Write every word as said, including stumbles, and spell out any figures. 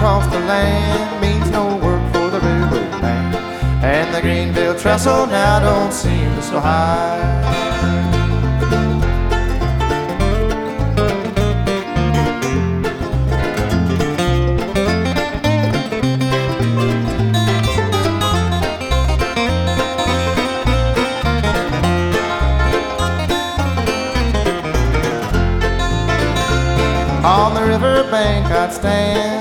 across the land means no work for the railroad man. And the Greenville trestle now don't seem so high. On the riverbank I'd stand